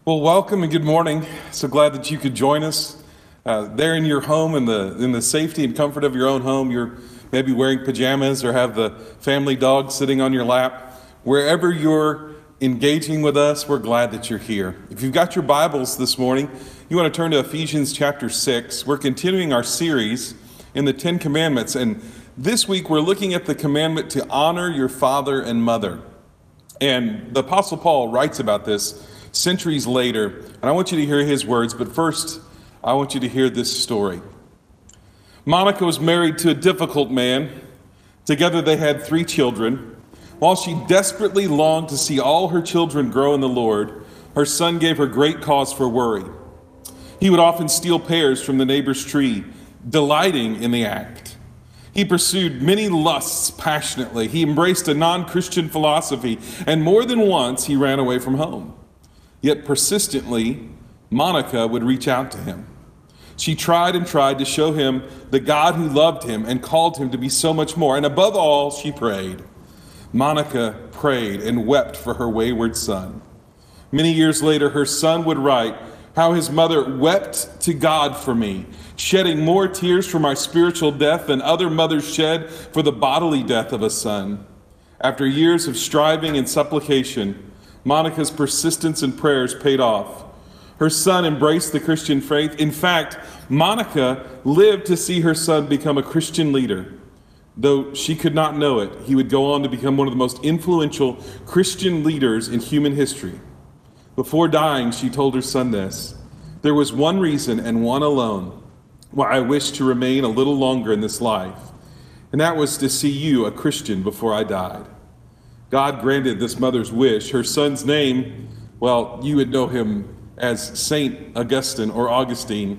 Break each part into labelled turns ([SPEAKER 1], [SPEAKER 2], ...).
[SPEAKER 1] Well, welcome and good morning. So glad that you could join us there in your home, in the safety and comfort of your own home. You're maybe wearing pajamas or have the family dog sitting on your lap. Wherever you're engaging with us, we're glad that you're here. If you've got your Bibles this morning, you want to turn to Ephesians chapter 6. We're continuing our series in the Ten Commandments, and this week we're looking at the commandment to honor your father and mother. And the Apostle Paul writes about this centuries later, and I want you to hear his words, but first, I want you to hear this story. Monica was married to a difficult man. Together they had 3 children. While she desperately longed to see all her children grow in the Lord, her son gave her great cause for worry. He would often steal pears from the neighbor's tree, delighting in the act. He pursued many lusts passionately. He embraced a non-Christian philosophy, and more than once he ran away from home. Yet persistently, Monica would reach out to him. She tried and tried to show him the God who loved him and called him to be so much more. And above all, she prayed. Monica prayed and wept for her wayward son. Many years later, her son would write how his mother wept to God for me, shedding more tears for my spiritual death than other mothers shed for the bodily death of a son. After years of striving and supplication, Monica's persistence and prayers paid off. Her son embraced the Christian faith. In fact, Monica lived to see her son become a Christian leader. Though she could not know it, he would go on to become one of the most influential Christian leaders in human history. Before dying, she told her son this: "There was one reason and one alone why I wished to remain a little longer in this life, and that was to see you a Christian before I died." God granted this mother's wish. Her son's name, well, you would know him as Saint Augustine or Augustine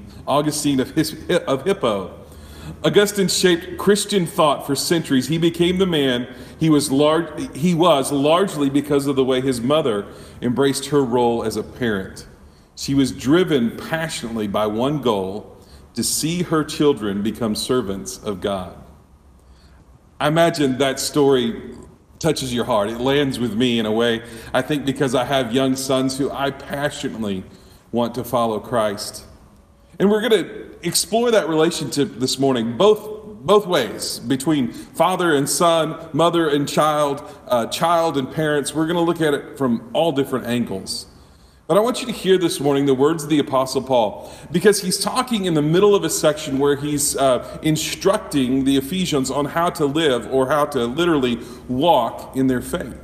[SPEAKER 1] of Hippo. Augustine shaped Christian thought for centuries. He became the man he was largely because of the way his mother embraced her role as a parent. She was driven passionately by one goal: to see her children become servants of God. I imagine that story touches your heart. It lands with me in a way, I think, because I have young sons who I passionately want to follow Christ. And we're going to explore that relationship this morning, both ways, between father and son, mother and child, child and parents. We're going to look at it from all different angles. But I want you to hear this morning the words of the Apostle Paul, because he's talking in the middle of a section where he's instructing the Ephesians on how to live, or how to literally walk in their faith.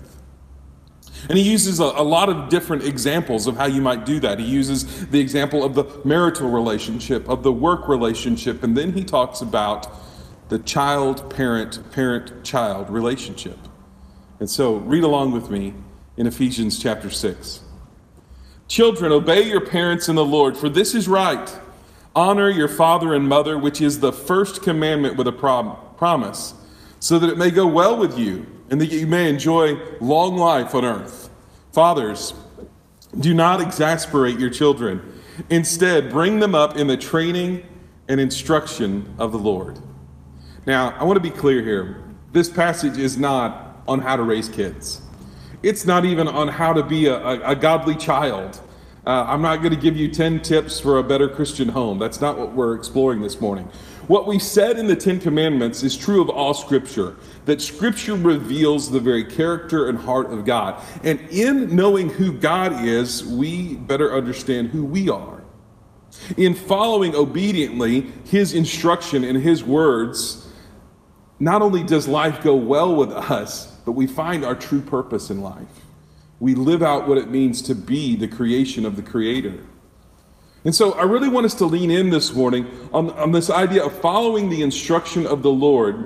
[SPEAKER 1] And he uses a lot of different examples of how you might do that. He uses the example of the marital relationship, of the work relationship, and then he talks about the child-parent, parent-child relationship. And so read along with me in Ephesians chapter 6. "Children, obey your parents in the Lord, for this is right. Honor your father and mother, which is the first commandment with a promise, so that it may go well with you and that you may enjoy long life on earth. Fathers, do not exasperate your children. Instead, bring them up in the training and instruction of the Lord." Now, I want to be clear here. This passage is not on how to raise kids. It's not even on how to be a godly child. I'm not going to give you 10 tips for a better Christian home. That's not what we're exploring this morning. What we said in the 10 Commandments is true of all Scripture, that Scripture reveals the very character and heart of God. And in knowing who God is, we better understand who we are. In following obediently His instruction and His words, not only does life go well with us, but we find our true purpose in life. We live out what it means to be the creation of the Creator. And so I really want us to lean in this morning on this idea of following the instruction of the Lord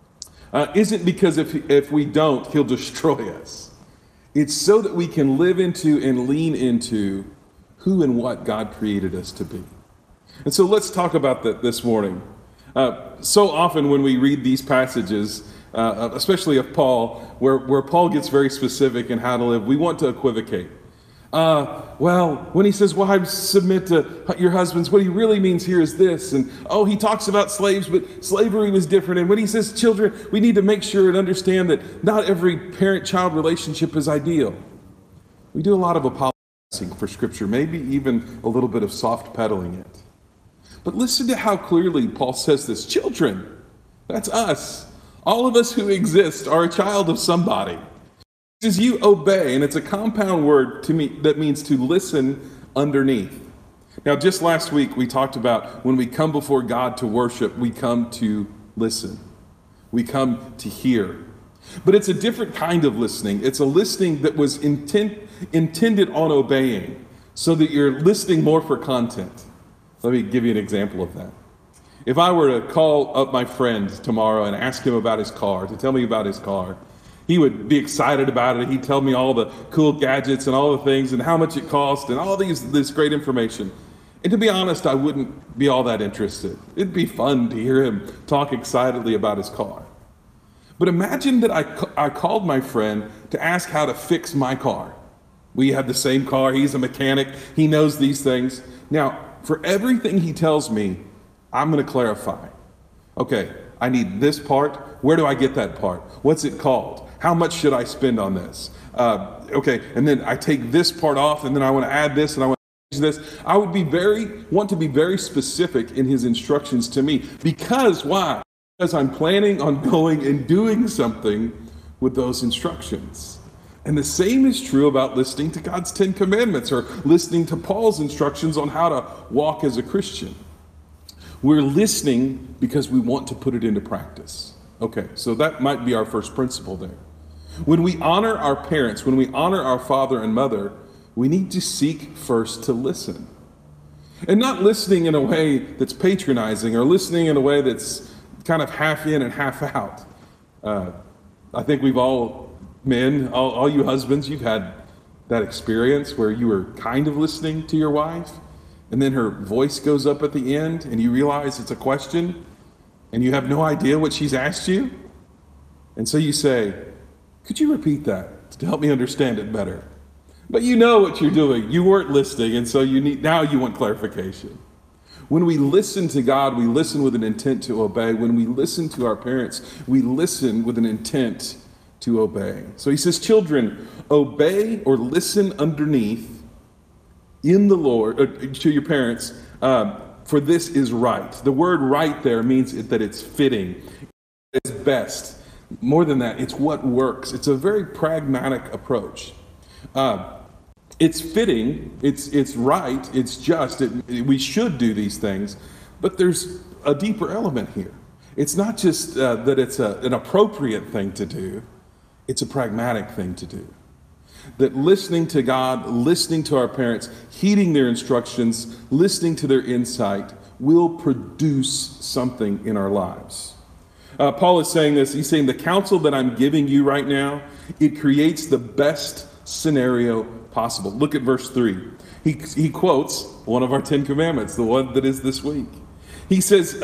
[SPEAKER 1] isn't because if we don't, He'll destroy us. It's so that we can live into and lean into who and what God created us to be. And so let's talk about that this morning. So often when we read these passages, especially of Paul, where Paul gets very specific in how to live, we want to equivocate. When he says, wives, submit to your husbands, what he really means here is this. And, he talks about slaves, but slavery was different. And when he says children, we need to make sure and understand that not every parent-child relationship is ideal. We do a lot of apologizing for Scripture, maybe even a little bit of soft pedaling it. But listen to how clearly Paul says this. Children, that's us. All of us who exist are a child of somebody. He says you obey, and it's a compound word to me that means to listen underneath. Now, just last week, we talked about when we come before God to worship, we come to listen. We come to hear. But it's a different kind of listening. It's a listening that was intended on obeying, so that you're listening more for content. Let me give you an example of that. If I were to call up my friend tomorrow and ask him about his car, to tell me about his car, he would be excited about it. He'd tell me all the cool gadgets and all the things and how much it cost and all this great information. And to be honest, I wouldn't be all that interested. It'd be fun to hear him talk excitedly about his car. But imagine that I called my friend to ask how to fix my car. We have the same car. He's a mechanic. He knows these things. Now, for everything he tells me, I'm going to clarify. Okay, I need this part. Where do I get that part? What's it called? How much should I spend on this? Okay, and then I take this part off, and then I want to add this, and I want to change this. I would want to be very specific in his instructions to me. Because why? Because I'm planning on going and doing something with those instructions. And the same is true about listening to God's 10 Commandments or listening to Paul's instructions on how to walk as a Christian. We're listening because we want to put it into practice. Okay, so that might be our first principle there. When we honor our parents, when we honor our father and mother, we need to seek first to listen. And not listening in a way that's patronizing or listening in a way that's kind of half in and half out. I think we've all you husbands, you've had that experience where you were kind of listening to your wife, and then her voice goes up at the end, and you realize it's a question, and you have no idea what she's asked you. And so you say, could you repeat that to help me understand it better? But you know what you're doing. You weren't listening, and so now you want clarification. When we listen to God, we listen with an intent to obey. When we listen to our parents, we listen with an intent to obey. So he says, children, obey or listen underneath in the Lord, to your parents, for this is right. The word right there means that it's fitting, it's best. More than that, it's what works. It's a very pragmatic approach. It's fitting, it's right, it's just. We should do these things, but there's a deeper element here. It's not just that it's an appropriate thing to do. It's a pragmatic thing to do. That listening to God, listening to our parents, heeding their instructions, listening to their insight will produce something in our lives. Paul is saying this. He's saying the counsel that I'm giving you right now, it creates the best scenario possible. Look at verse 3. He quotes one of our 10 Commandments, the one that is this week. He says,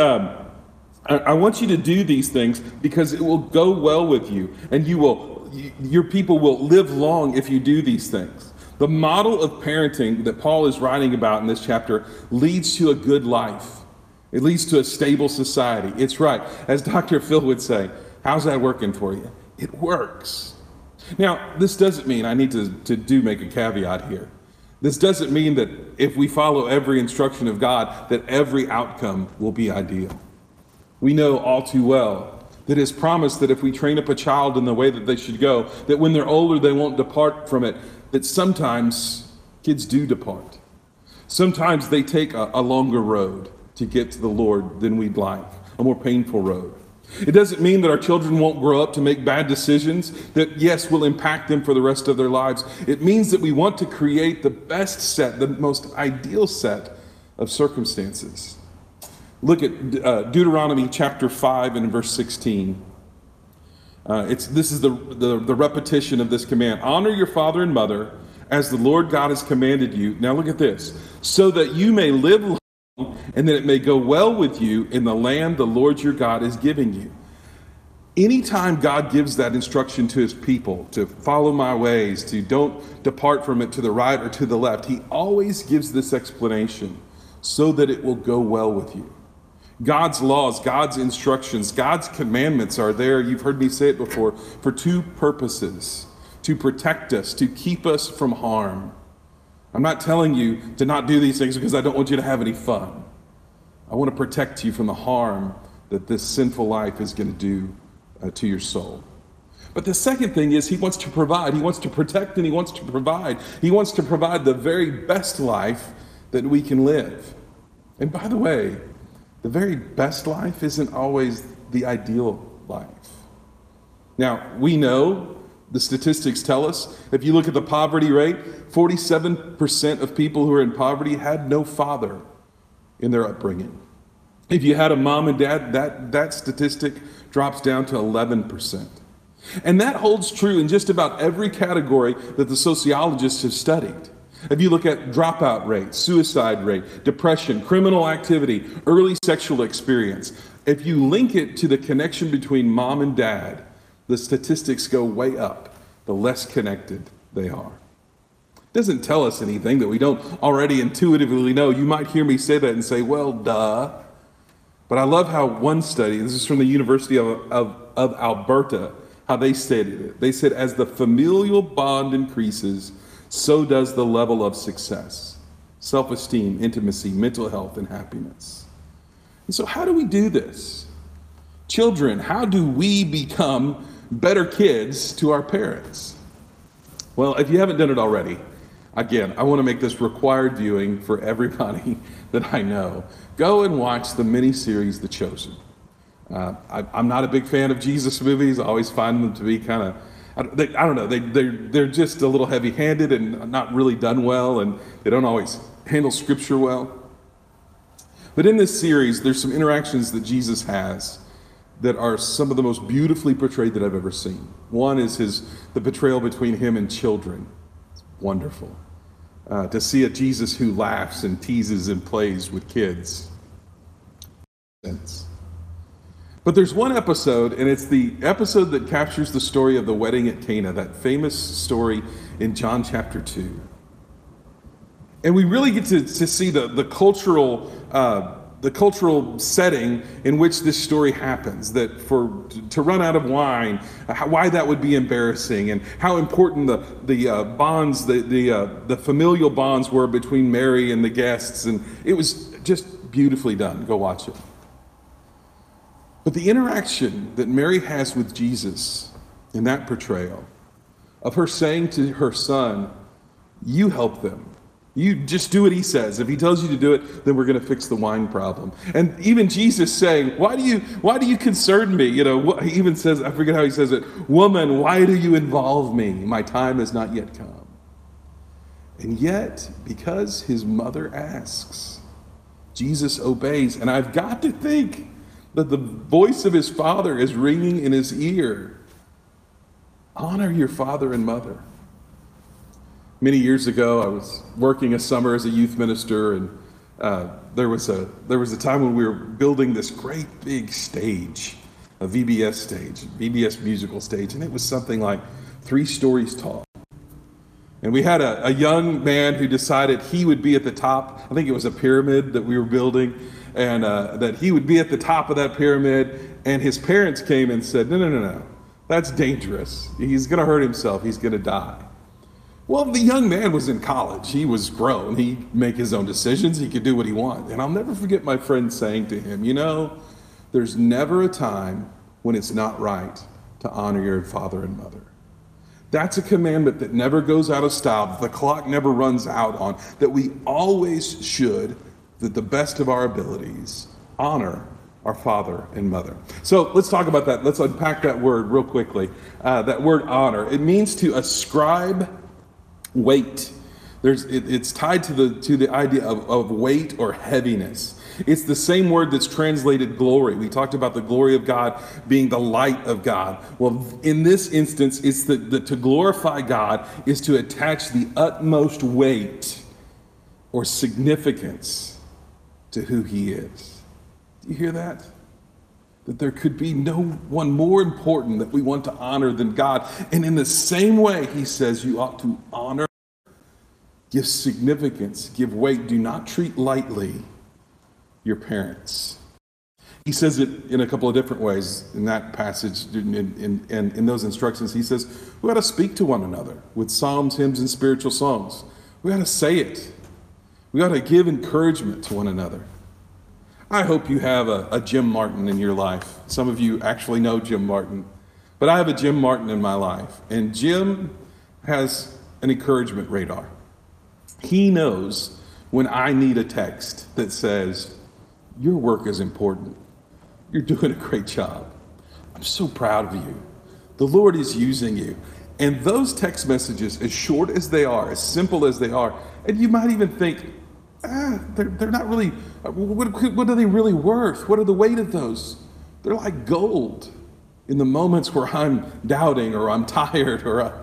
[SPEAKER 1] I want you to do these things because it will go well with you, and your people will live long if you do these things. The model of parenting that Paul is writing about in this chapter leads to a good life. It leads to a stable society. It's right. As Dr. Phil would say, how's that working for you? It works. Now, this doesn't mean, I need to make a caveat here. This doesn't mean that if we follow every instruction of God, that every outcome will be ideal. We know all too well that it's promised that if we train up a child in the way that they should go, that when they're older, they won't depart from it, that sometimes kids do depart. Sometimes they take a longer road to get to the Lord than we'd like, a more painful road. It doesn't mean that our children won't grow up to make bad decisions that, yes, will impact them for the rest of their lives. It means that we want to create the best set, the most ideal set of circumstances. Look at Deuteronomy chapter 5 and verse 16. This is the repetition of this command. Honor your father and mother as the Lord God has commanded you. Now look at this. So that you may live long and that it may go well with you in the land the Lord your God is giving you. Anytime God gives that instruction to his people to follow my ways, to don't depart from it to the right or to the left, he always gives this explanation so that it will go well with you. God's laws, God's instructions, God's commandments are there, you've heard me say it before, for two purposes: to protect us, to keep us from harm. I'm not telling you to not do these things because I don't want you to have any fun. I want to protect you from the harm that this sinful life is going to do to your soul. But the second thing is he wants to provide. He wants to protect and he wants to provide. He wants to provide the very best life that we can live. And by the way, the very best life isn't always the ideal life. Now, we know, the statistics tell us, if you look at the poverty rate, 47% of people who are in poverty had no father in their upbringing. If you had a mom and dad, that statistic drops down to 11%. And that holds true in just about every category that the sociologists have studied. If you look at dropout rate, suicide rate, depression, criminal activity, early sexual experience, if you link it to the connection between mom and dad, the statistics go way up, the less connected they are. It doesn't tell us anything that we don't already intuitively know. You might hear me say that and say, well, duh. But I love how one study, this is from the University of Alberta, how they stated it. They said, as the familial bond increases, so does the level of success, self-esteem, intimacy, mental health, and happiness. And so how do we do this? Children, how do we become better kids to our parents? Well, if you haven't done it already, again, I want to make this required viewing for everybody that I know. Go and watch the miniseries, The Chosen. I'm not a big fan of Jesus movies. I always find them to be kind of, I don't know, they're just a little heavy-handed and not really done well, and they don't always handle scripture well. But in this series, there's some interactions that Jesus has that are some of the most beautifully portrayed that I've ever seen. One is the betrayal between him and children. It's wonderful. To see a Jesus who laughs and teases and plays with kids. But there's one episode, and it's the episode that captures the story of the wedding at Cana, that famous story in John chapter 2. And we really get to see the cultural setting in which this story happens, that to run out of wine, why that would be embarrassing, and how important the bonds, the familial bonds were between Mary and the guests, and it was just beautifully done. Go watch it. But the interaction that Mary has with Jesus in that portrayal, of her saying to her son, you help them. You just do what he says. If he tells you to do it, then we're going to fix the wine problem. And even Jesus saying, why do you concern me? You know, he even says, I forget how he says it, woman, why do you involve me? My time has not yet come. And yet, because his mother asks, Jesus obeys. And I've got to think that the voice of his father is ringing in his ear. Honor your father and mother. Many years ago, I was working a summer as a youth minister, and there was a time when we were building this great big stage, a VBS stage, VBS musical stage, and it was something like 3 stories tall. And we had a young man who decided he would be at the top. I think it was a pyramid that we were building, and that he would be at the top of that pyramid. And his parents came and said, no, that's dangerous. He's going to hurt himself. He's going to die. Well, the young man was in college. He was grown. He'd make his own decisions. He could do what he wanted. And I'll never forget my friend saying to him, you know, there's never a time when it's not right to honor your father and mother. That's a commandment that never goes out of style, that the clock never runs out on, that we always should, that the best of our abilities, honor our father and mother. So let's talk about that. Let's unpack that word real quickly. That word honor. It means to ascribe weight. It's tied to the idea of weight or heaviness. It's the same word that's translated glory. We talked about the glory of God being the light of God. Well, in this instance, it's to glorify God is to attach the utmost weight or significance to who he is. Do you hear that? That there could be no one more important that we want to honor than God. And in the same way, he says you ought to honor, give significance, give weight. Do not treat lightly your parents. He says it in a couple of different ways in that passage, in those instructions. He says we ought to speak to one another with psalms, hymns, and spiritual songs. We ought to say it. We ought to give encouragement to one another. I hope you have a Jim Martin in your life. Some of you actually know Jim Martin, but I have a Jim Martin in my life, and Jim has an encouragement radar. He knows when I need a text that says, your work is important. You're doing a great job. I'm so proud of you. The Lord is using you. And those text messages, as short as they are, as simple as they are, and you might even think, they're not really, what are they really worth? What are the weight of those? They're like gold in the moments where I'm doubting or I'm tired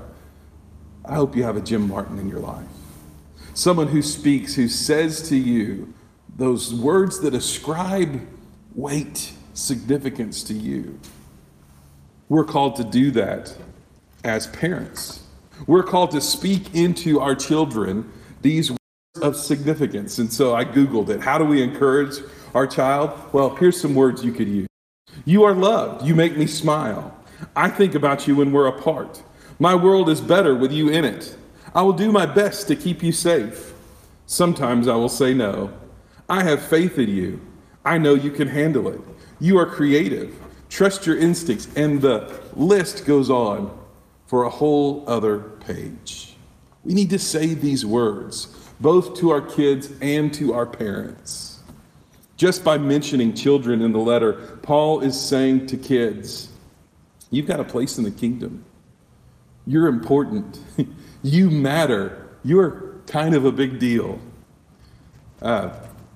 [SPEAKER 1] I hope you have a Jim Martin in your life. Someone who speaks, who says to you those words that ascribe weight, significance to you. We're called to do that as parents. We're called to speak into our children these words of significance. And so I Googled it. How do we encourage our child? Well, here's some words you could use. You are loved. You make me smile. I think about you when we're apart. My world is better with you in it. I will do my best to keep you safe. Sometimes I will say no. I have faith in you. I know you can handle it. You are creative. Trust your instincts. And the list goes on for a whole other page. We need to say these words, both to our kids and to our parents. Just by mentioning children in the letter, Paul is saying to kids, you've got a place in the kingdom. You're important. You matter. You're kind of a big deal. I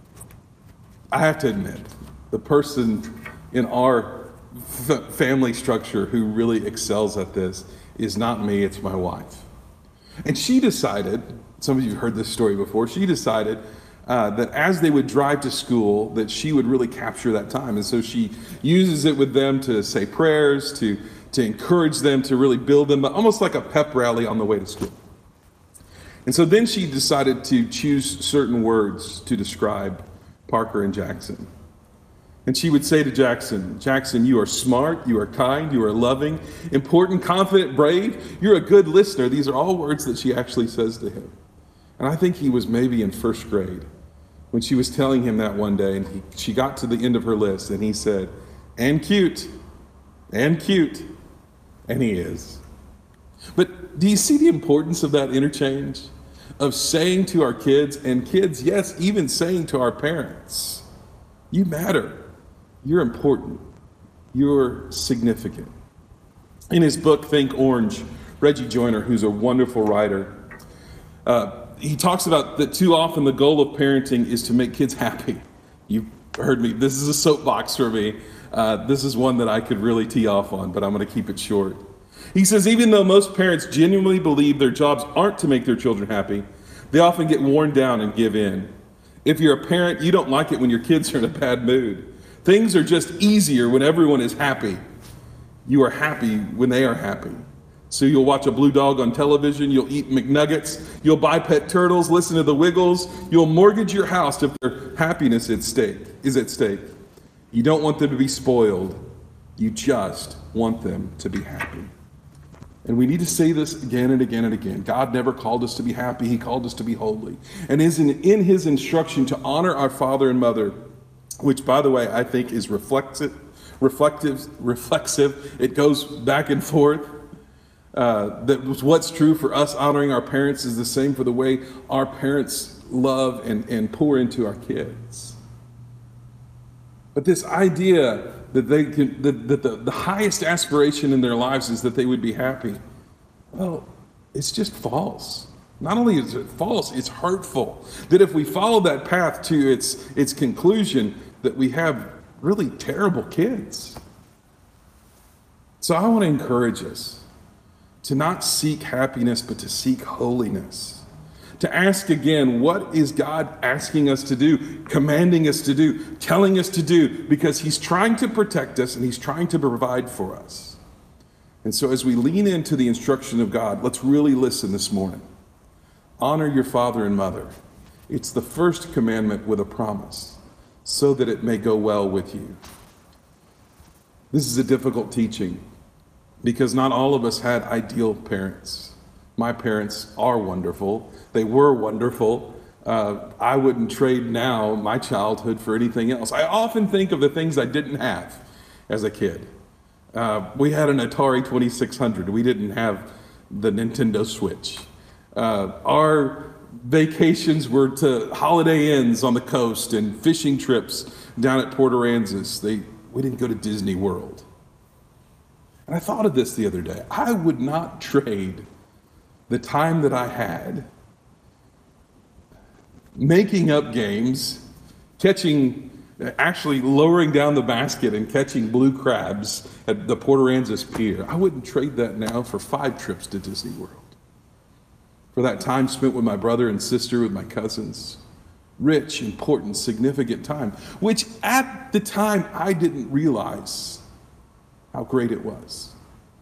[SPEAKER 1] have to admit, the person in our family structure who really excels at this is not me, it's my wife. And she decided, some of you have heard this story before, she decided that as they would drive to school, that she would really capture that time. And so she uses it with them to say prayers, to encourage them, to really build them, almost like a pep rally on the way to school. And so then she decided to choose certain words to describe Parker and Jackson. And she would say to Jackson, Jackson, you are smart, you are kind, you are loving, important, confident, brave. You're a good listener. These are all words that she actually says to him. And I think he was maybe in first grade when she was telling him that one day, and she got to the end of her list, and he said, and cute, and cute, and he is. But do you see the importance of that interchange? Of saying to our kids, and kids, yes, even saying to our parents, you matter. You're important. You're significant. In his book, Think Orange, Reggie Joiner, who's a wonderful writer, he talks about that too often the goal of parenting is to make kids happy. You've heard me. This is a soapbox for me. This is one that I could really tee off on, but I'm going to keep it short. He says, even though most parents genuinely believe their jobs aren't to make their children happy, they often get worn down and give in. If you're a parent, you don't like it when your kids are in a bad mood. Things are just easier when everyone is happy. You are happy when they are happy. So you'll watch a blue dog on television, you'll eat McNuggets, you'll buy pet turtles, listen to the Wiggles, you'll mortgage your house if their happiness is at stake. You don't want them to be spoiled. You just want them to be happy. And we need to say this again and again and again. God never called us to be happy. He called us to be holy. And in his instruction to honor our father and mother, which, by the way, I think is reflexive. It goes back and forth. That what's true for us honoring our parents is the same for the way our parents love and pour into our kids. But this idea that the highest aspiration in their lives is that they would be happy, well, it's just false. Not only is it false, it's hurtful. That if we follow that path to its conclusion, that we have really terrible kids. So I want to encourage us to not seek happiness, but to seek holiness. To ask again, what is God asking us to do, commanding us to do, telling us to do? Because he's trying to protect us and he's trying to provide for us. And so as we lean into the instruction of God, let's really listen this morning. Honor your father and mother. It's the first commandment with a promise, so that it may go well with you. This is a difficult teaching because not all of us had ideal parents. My parents are wonderful. They were wonderful. I wouldn't trade now my childhood for anything else. I often think of the things I didn't have as a kid. We had an Atari 2600. We didn't have the Nintendo Switch. Our vacations were to Holiday Inns on the coast and fishing trips down at Port Aransas. We didn't go to Disney World. And I thought of this the other day. I would not trade the time that I had making up games, actually lowering down the basket and catching blue crabs at the Port Aransas Pier. I wouldn't trade that now for 5 trips to Disney World. For that time spent with my brother and sister, with my cousins. Rich, important, significant time, which at the time I didn't realize how great it was.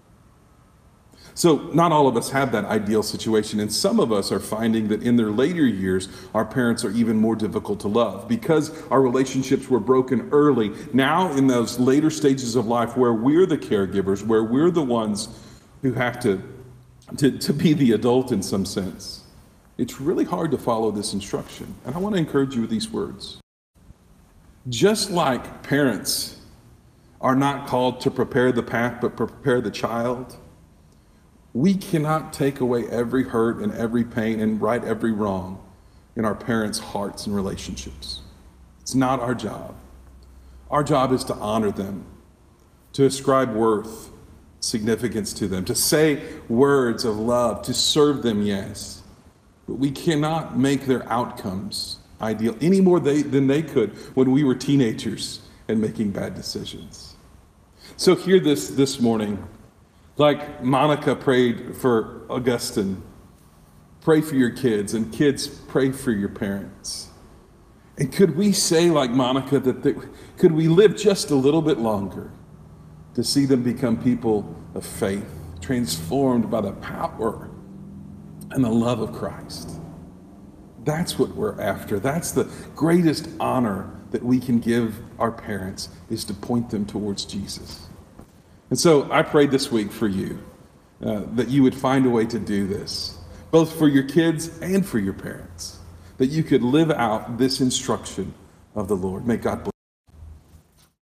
[SPEAKER 1] So not all of us have that ideal situation, and some of us are finding that in their later years, our parents are even more difficult to love because our relationships were broken early. Now in those later stages of life where we're the caregivers, where we're the ones who have to be the adult in some sense, it's really hard to follow this instruction. And I want to encourage you with these words. Just like parents are not called to prepare the path, but prepare the child, we cannot take away every hurt and every pain and right every wrong in our parents' hearts and relationships. It's not our job. Our job is to honor them, to ascribe worth, significance to them, to say words of love, to serve them, yes. But we cannot make their outcomes ideal any more than they could when we were teenagers and making bad decisions. So hear this morning. Like Monica prayed for Augustine, pray for your kids, and kids, pray for your parents. And could we say, like Monica, could we live just a little bit longer to see them become people of faith, transformed by the power and the love of Christ? That's what we're after. That's the greatest honor that we can give our parents, is to point them towards Jesus. And so I prayed this week for you that you would find a way to do this, both for your kids and for your parents, that you could live out this instruction of the Lord. May God bless.